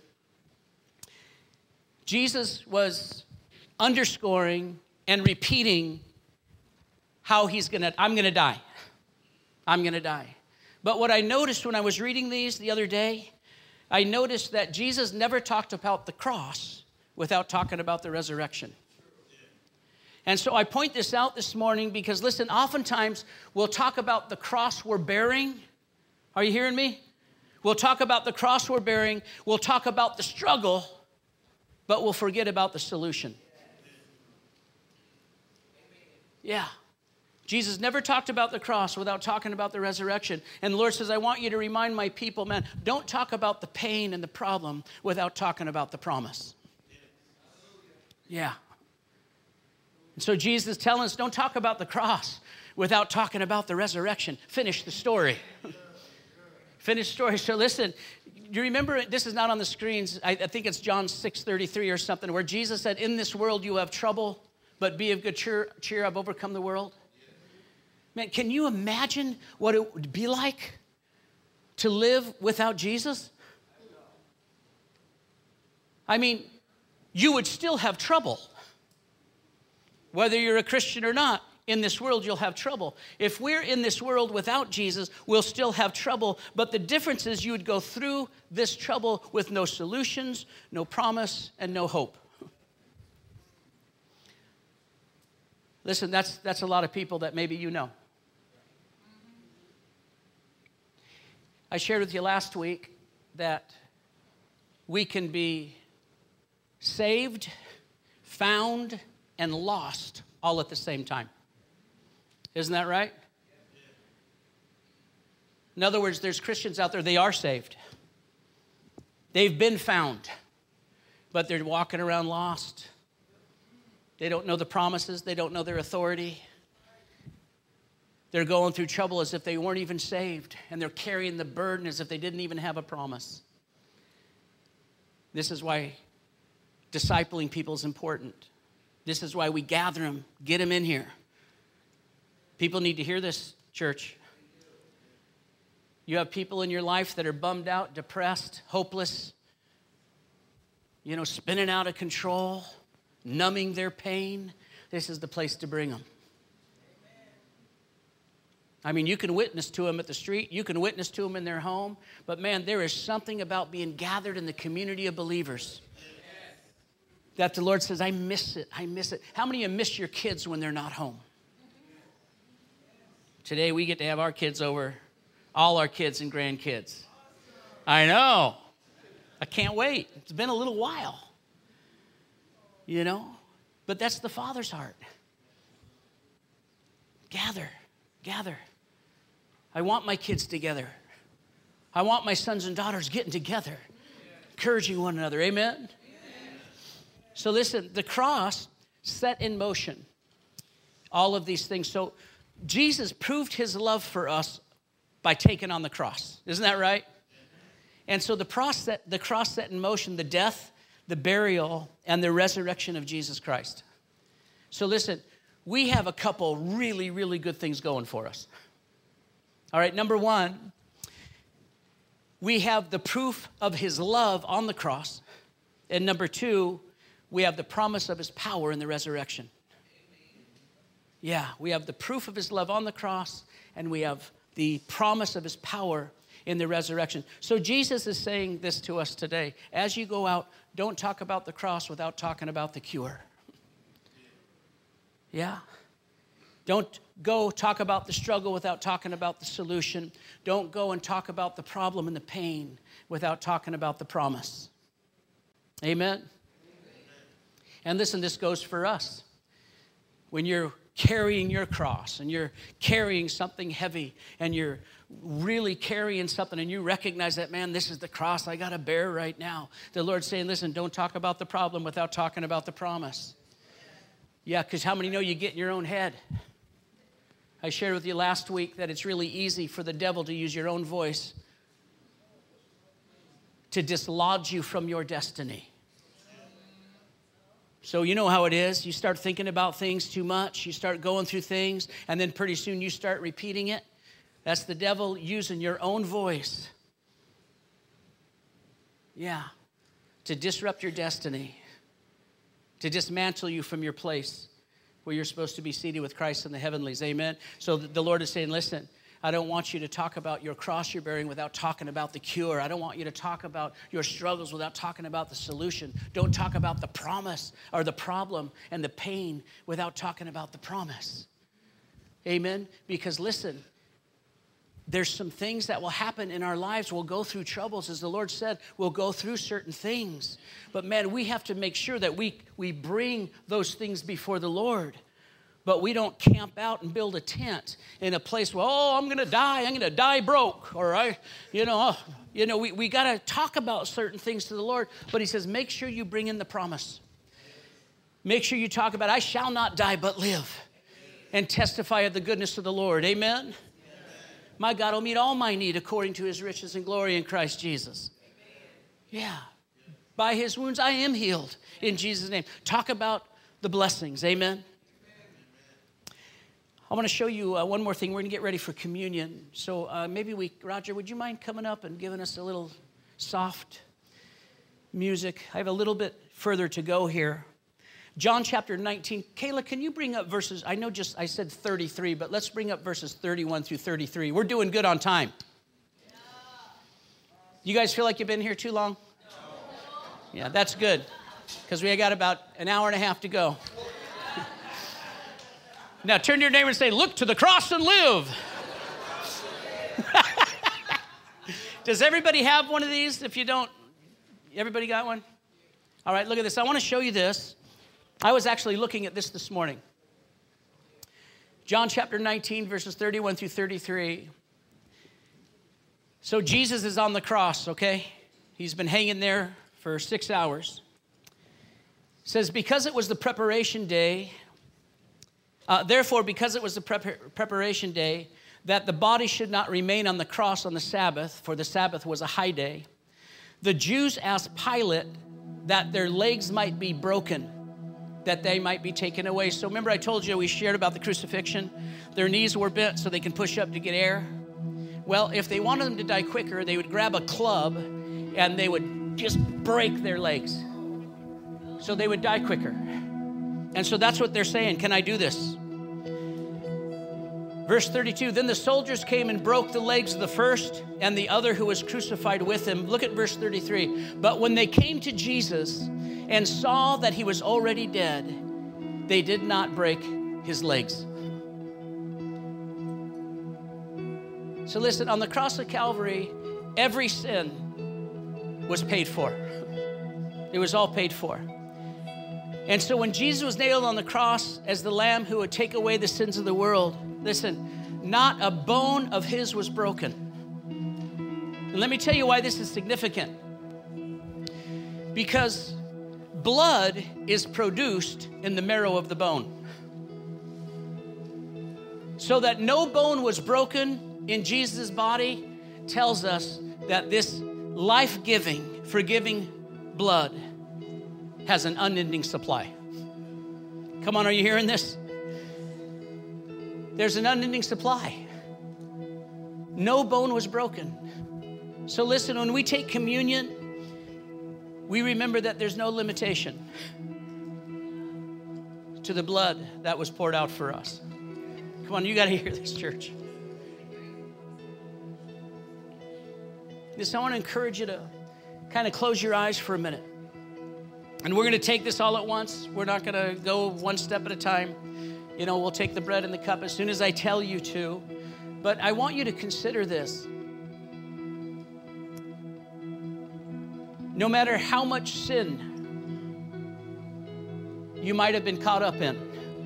Jesus was underscoring and repeating how he's going to, I'm going to die. I'm going to die. But what I noticed when I was reading these the other day, I noticed that Jesus never talked about the cross without talking about the resurrection. And so I point this out this morning because, listen, oftentimes we'll talk about the cross we're bearing. Are you hearing me? We'll talk about the cross we're bearing. We'll talk about the struggle, but we'll forget about the solution. Yeah. Jesus never talked about the cross without talking about the resurrection. And the Lord says, I want you to remind my people, man, don't talk about the pain and the problem without talking about the promise. Yeah. And so Jesus is telling us, don't talk about the cross without talking about the resurrection. Finish the story. Finish the story. So listen, you remember, this is not on the screens. I, I think it's John six thirty-three or something, where Jesus said, in this world you have trouble, but be of good cheer, cheer I've overcome the world. Man, can you imagine what it would be like to live without Jesus? I mean, you would still have trouble, whether you're a Christian or not. in this world, you'll have trouble. If we're in this world without Jesus, we'll still have trouble. But the difference is you would go through this trouble with no solutions, no promise, and no hope. Listen, that's, that's a lot of people that maybe you know. I shared with you last week that we can be saved, found, and lost all at the same time. Isn't that right? In other words, there's Christians out there, they are saved. They've been found, but they're walking around lost. They don't know the promises. They don't know their authority. They're going through trouble as if they weren't even saved, and they're carrying the burden as if they didn't even have a promise. This is why discipling people is important. This is why we gather them, get them in here. People need to hear this, church. You have people in your life that are bummed out, depressed, hopeless, you know, spinning out of control, numbing their pain. This is the place to bring them. I mean, you can witness to them at the street. You can witness to them in their home. But, man, there is something about being gathered in the community of believers that the Lord says, I miss it. I miss it. How many of you miss your kids when they're not home? Today, we get to have our kids over, all our kids and grandkids. I know. I can't wait. It's been a little while, you know. But that's the Father's heart. Gather, gather. I want my kids together. I want my sons and daughters getting together, encouraging one another. Amen? Amen. So listen, the cross set in motion all of these things. So Jesus proved his love for us by taking on the cross. Isn't that right? And so the cross set, the cross set in motion the death, the burial, and the resurrection of Jesus Christ. So listen, we have a couple really, really good things going for us. All right, number one, we have the proof of his love on the cross. And number two, we have the promise of his power in the resurrection. Yeah, we have the proof of his love on the cross, and we have the promise of his power in the resurrection. So Jesus is saying this to us today. As you go out, don't talk about the cross without talking about the cure. Yeah. Don't go talk about the struggle without talking about the solution. Don't go and talk about the problem and the pain without talking about the promise. Amen? Amen. And listen, this goes for us. When you're carrying your cross and you're carrying something heavy and you're really carrying something and you recognize that, man, this is the cross I got to bear right now. The Lord's saying, listen, don't talk about the problem without talking about the promise. Yeah, because how many know you get in your own head? I shared with you last week that it's really easy for the devil to use your own voice to dislodge you from your destiny. So you know how it is. You start thinking about things too much. You start going through things, and then pretty soon you start repeating it. That's the devil using your own voice. Yeah, to disrupt your destiny, to dismantle you from your place where you're supposed to be seated with Christ in the heavenlies. Amen? So the Lord is saying, listen, I don't want you to talk about your cross you're bearing without talking about the cure. I don't want you to talk about your struggles without talking about the solution. Don't talk about the promise or the problem and the pain without talking about the promise. Amen? Because listen, there's some things that will happen in our lives. We'll go through troubles. As the Lord said, we'll go through certain things. But man, we have to make sure that we, we bring those things before the Lord. But we don't camp out and build a tent in a place where, oh, I'm going to die. I'm going to die broke. Or, I, you know, you know, we, we got to talk about certain things to the Lord. But he says, make sure you bring in the promise. Make sure you talk about, I shall not die but live and testify of the goodness of the Lord. Amen? Amen. My God will meet all my need according to his riches and glory in Christ Jesus. Amen. Yeah. By his wounds I am healed in Jesus' name. Talk about the blessings. Amen? I want to show you uh, one more thing. We're going to get ready for communion. So uh, maybe we, Roger, would you mind coming up and giving us a little soft music? I have a little bit further to go here. John chapter nineteen. Kayla, can you bring up verses? I know just I said thirty-three, but let's bring up verses thirty-one through thirty-three. We're doing good on time. You guys feel like you've been here too long? Yeah, that's good, because we got about an hour and a half to go. Now turn to your neighbor and say, look to the cross and live. Does everybody have one of these? If you don't, everybody got one? All right, look at this. I want to show you this. I was actually looking at this this morning. John chapter nineteen, verses thirty-one through thirty-three. So Jesus is on the cross, okay? He's been hanging there for six hours. It says, because it was the preparation day, uh, therefore, because it was the prep- preparation day, that the body should not remain on the cross on the Sabbath, for the Sabbath was a high day, the Jews asked Pilate that their legs might be broken, that they might be taken away. So remember I told you we shared about the crucifixion? Their knees were bent so they can push up to get air. Well, if they wanted them to die quicker, they would grab a club and they would just break their legs. So they would die quicker. And so that's what they're saying. Can I do this? Verse thirty-two, then the soldiers came and broke the legs of the first and the other who was crucified with him. Look at verse thirty-three. But when they came to Jesus and saw that he was already dead, they did not break his legs. So listen, on the cross of Calvary, every sin was paid for. It was all paid for. And so when Jesus was nailed on the cross as the Lamb who would take away the sins of the world, listen, not a bone of his was broken. And let me tell you why this is significant. Because blood is produced in the marrow of the bone. So that no bone was broken in Jesus' body tells us that this life-giving, forgiving blood has an unending supply. Come on, are you hearing this? There's an unending supply. No bone was broken. So listen, when we take communion, we remember that there's no limitation to the blood that was poured out for us. Come on, you got to hear this, church. This, I want to encourage you to kind of close your eyes for a minute. And we're going to take this all at once. We're not going to go one step at a time. You know, we'll take the bread and the cup as soon as I tell you to. But I want you to consider this. No matter how much sin you might have been caught up in.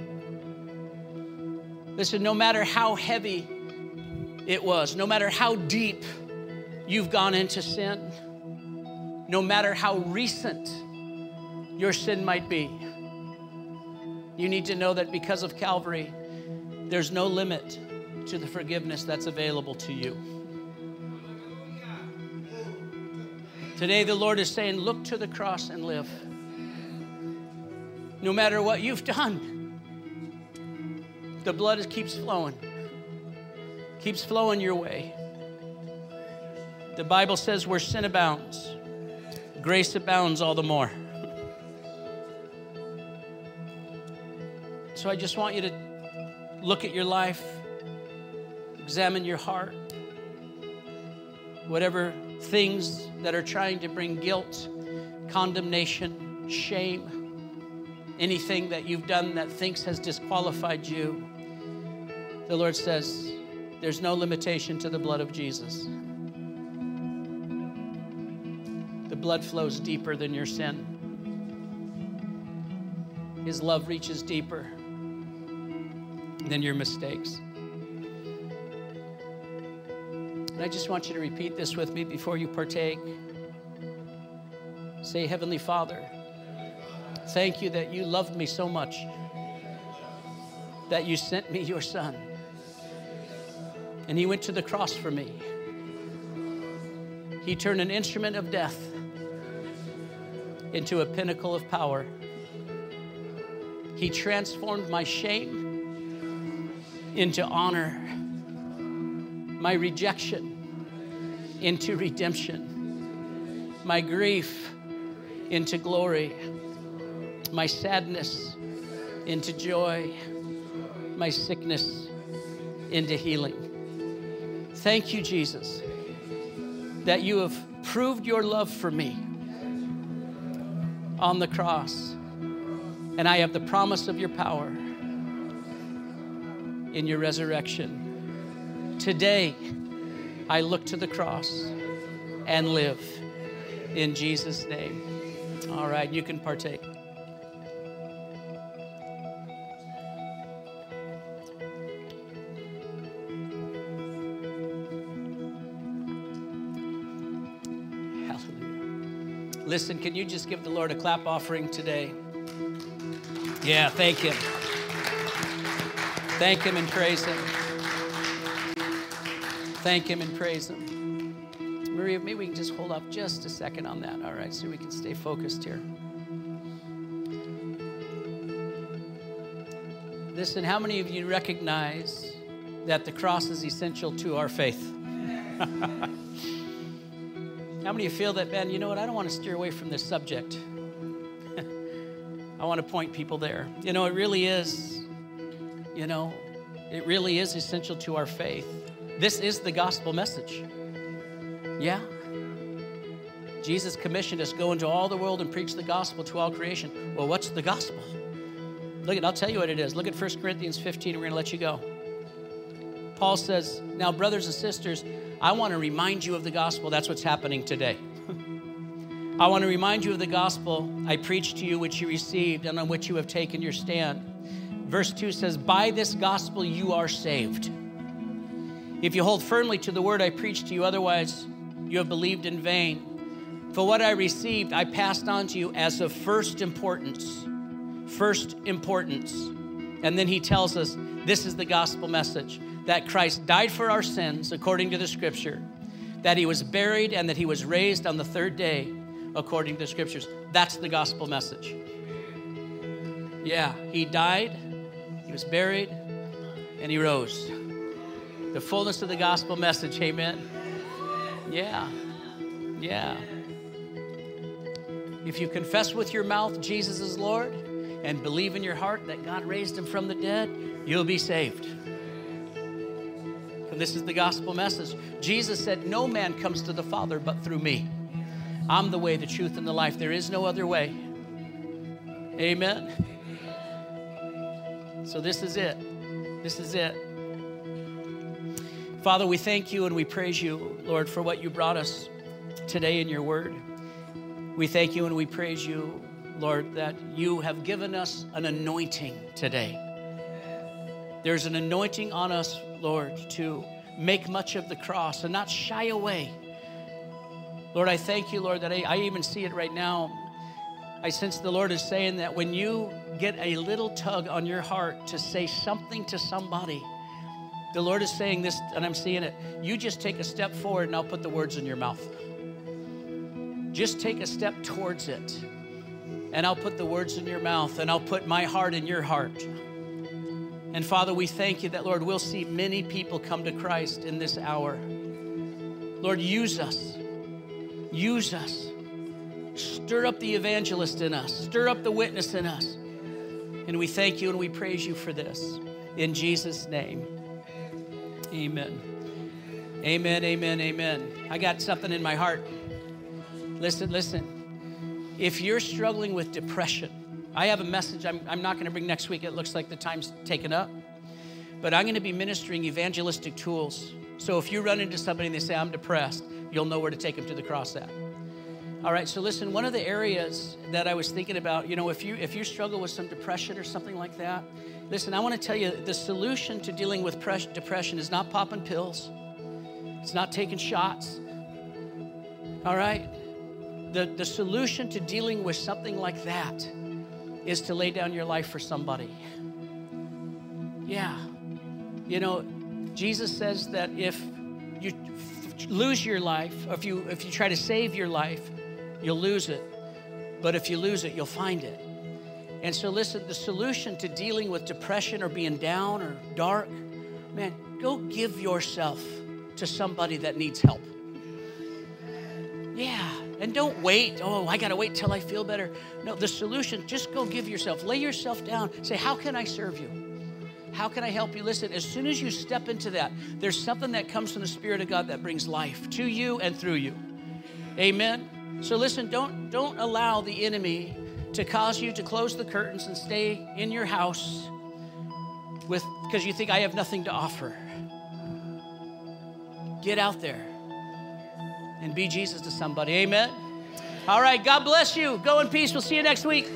Listen, no matter how heavy it was, no matter how deep you've gone into sin, no matter how recent your sin might be, you need to know that because of Calvary, there's no limit to the forgiveness that's available to you. Today, the Lord is saying, look to the cross and live. No matter what you've done, the blood is, keeps flowing, keeps flowing your way. The Bible says where sin abounds, grace abounds all the more. So I just want you to look at your life, examine your heart, whatever things that are trying to bring guilt, condemnation, shame, anything that you've done that thinks has disqualified you. The Lord says there's no limitation to the blood of Jesus. The blood flows deeper than your sin. His love reaches deeper than your mistakes. And I just want you to repeat this with me before you partake. Say, Heavenly Father, thank you that you loved me so much that you sent me your Son. And he went to the cross for me. He turned an instrument of death into a pinnacle of power. He transformed my shame into honor, my rejection into redemption, my grief into glory, my sadness into joy, my sickness into healing. Thank you, Jesus, that you have proved your love for me on the cross, and I have the promise of your power in your resurrection. Today, I look to the cross and live in Jesus' name. All right, you can partake. Hallelujah. Listen, can you just give the Lord a clap offering today? Yeah, thank him. Thank him and praise him. Thank him and praise him. Maria, maybe we can just hold off just a second on that, all right, so we can stay focused here. Listen, how many of you recognize that the cross is essential to our faith? How many of you feel that, man, you know what, I don't want to steer away from this subject. I want to point people there. You know, it really is, you know, it really is essential to our faith. This is the gospel message. Yeah. Jesus commissioned us, go into all the world and preach the gospel to all creation. Well, what's the gospel? Look at, I'll tell you what it is. Look at First Corinthians fifteen, and we're going to let you go. Paul says, now, brothers and sisters, I want to remind you of the gospel. That's what's happening today. I want to remind you of the gospel I preached to you, which you received, and on which you have taken your stand. Verse two says, by this gospel you are saved, if you hold firmly to the word I preached to you, otherwise you have believed in vain. For what I received, I passed on to you as of first importance. First importance. And then he tells us, this is the gospel message, that Christ died for our sins, according to the scripture, that he was buried, and that he was raised on the third day, according to the scriptures. That's the gospel message. Yeah, he died, he was buried, and he rose. The fullness of the gospel message, amen? Yeah, yeah. If you confess with your mouth Jesus is Lord and believe in your heart that God raised him from the dead, you'll be saved. And this is the gospel message. Jesus said, no man comes to the Father but through me. I'm the way, the truth, and the life. There is no other way. Amen? So this is it. This is it. Father, we thank you and we praise you, Lord, for what you brought us today in your word. We thank you and we praise you, Lord, that you have given us an anointing today. There's an anointing on us, Lord, to make much of the cross and not shy away. Lord, I thank you, Lord, that I, I even see it right now. I sense the Lord is saying that when you get a little tug on your heart to say something to somebody, the Lord is saying this, and I'm seeing it. You just take a step forward, and I'll put the words in your mouth. Just take a step towards it, and I'll put the words in your mouth, and I'll put my heart in your heart. And Father, we thank you that, Lord, we'll see many people come to Christ in this hour. Lord, use us. Use us. Stir up the evangelist in us. Stir up the witness in us. And we thank you and we praise you for this. In Jesus' name. Amen. Amen, amen, amen. I got something in my heart. Listen, listen. If you're struggling with depression, I have a message I'm, I'm not going to bring next week. It looks like the time's taken up. But I'm going to be ministering evangelistic tools. So if you run into somebody and they say, I'm depressed, you'll know where to take them to the cross at. All right, so listen, one of the areas that I was thinking about, you know, if you if you struggle with some depression or something like that, listen, I want to tell you the solution to dealing with depression is not popping pills. It's not taking shots. All right? The, the solution to dealing with something like that is to lay down your life for somebody. Yeah. You know, Jesus says that if you lose your life, or if you if you try to save your life, you'll lose it. But if you lose it, you'll find it. And so listen, the solution to dealing with depression or being down or dark, man, go give yourself to somebody that needs help. Yeah. And don't wait. Oh, I got to wait till I feel better. No, the solution, just go give yourself, lay yourself down. Say, how can I serve you? How can I help you? Listen, as soon as you step into that, there's something that comes from the Spirit of God that brings life to you and through you. Amen? So listen, don't, don't allow the enemy to cause you to close the curtains and stay in your house with because you think I have nothing to offer. Get out there and be Jesus to somebody. Amen? All right, God bless you. Go in peace. We'll see you next week.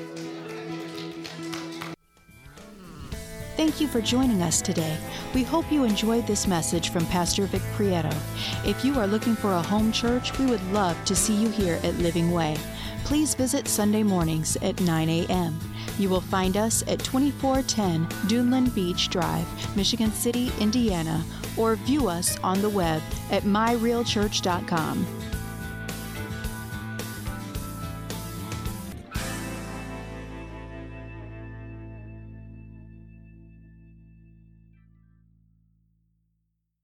Thank you for joining us today. We hope you enjoyed this message from Pastor Vic Prieto. If you are looking for a home church, we would love to see you here at Living Way. Please visit Sunday mornings at nine a.m. You will find us at twenty-four ten Duneland Beach Drive, Michigan City, Indiana, or view us on the web at my real church dot com.